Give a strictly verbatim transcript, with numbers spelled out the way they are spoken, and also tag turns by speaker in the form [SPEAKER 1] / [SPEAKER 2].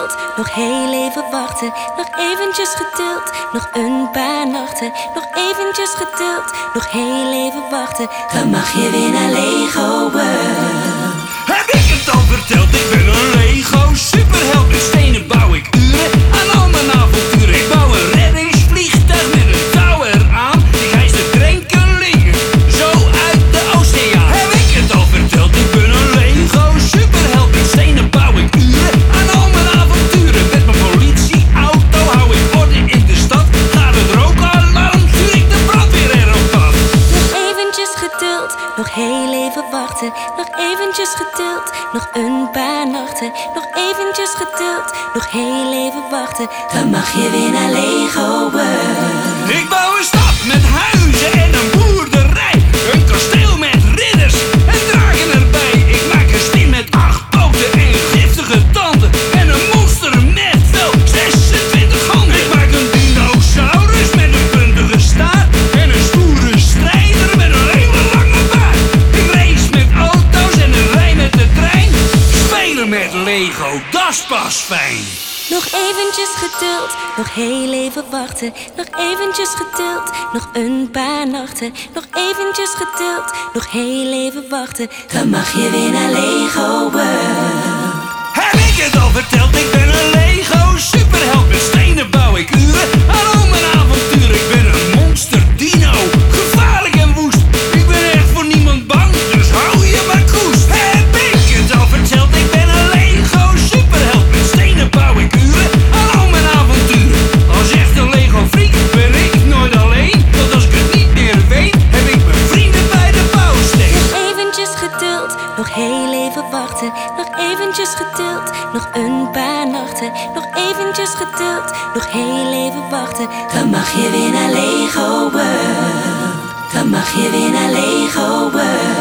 [SPEAKER 1] geduld, nog heel even wachten. Nog eventjes geduld, nog een paar nachten. Nog eventjes geduld, nog heel even wachten. Dan mag je weer naar Lego World.
[SPEAKER 2] Heb ik het al verteld? Ik ben een Lego superheld. Met stenen bouw ik uren aan al mijn avonturen. Ik bouw een reddingsvliegtuig met een touw eraan. Die reist de drenkelingen zo uit de oceaan. Heb ik het al verteld? Ik ben een Lego superheld. Met stenen bouw ik uren aan al mijn avonturen. Met mijn politieauto hou ik orde in de stad. Gaat het rookalarm, stuur ik de brandweer erop af.
[SPEAKER 1] Nog eventjes geduld, nog heel even wachten. Nog eventjes geduld, nog een paar nachten. Nog eventjes geduld, nog heel even wachten. Dan mag je weer naar Lego World.
[SPEAKER 2] Ik bouw een stad met huizen en een boerderij. Een kasteel met ridders en draken erbij. Ik maak een spin met acht poten en giftige tanden. En een monster met wel zesentwintig handen. Ik maak een dinosaurus met een puntige staart. En een stoere strijder met een hele lange baard. Ik race met auto's en een rij met de trein. Spelen met Lego, dat is pas fijn.
[SPEAKER 1] Nog eventjes geduld, nog heel even wachten. Nog eventjes geduld, nog een paar nachten. Nog eventjes geduld, nog heel even wachten. Dan mag je weer naar Lego World.
[SPEAKER 2] Heb ik het al verteld? Ik ben een Lego superheld. Met stenen bouw ik uren aan al mijn avonturen. Ik ben een monster dino, gevaarlijk en woest. Ik ben echt voor niemand bang, dus hou je maar koest. Heb ik het al verteld? Ik ben een Lego superheld. Met stenen bouw ik uren aan al mijn avonturen. Als echt een Lego freak ben ik nooit alleen. Want als ik het niet meer weet, heb ik mijn vrienden bij de bouwsteen.
[SPEAKER 1] Nog eventjes geduld, nog heel even wachten. Nog eventjes geduld, nog een paar nachten. Nog eventjes geduld, nog heel even wachten. Dan mag je weer naar Lego World. Dan mag je weer naar Lego World.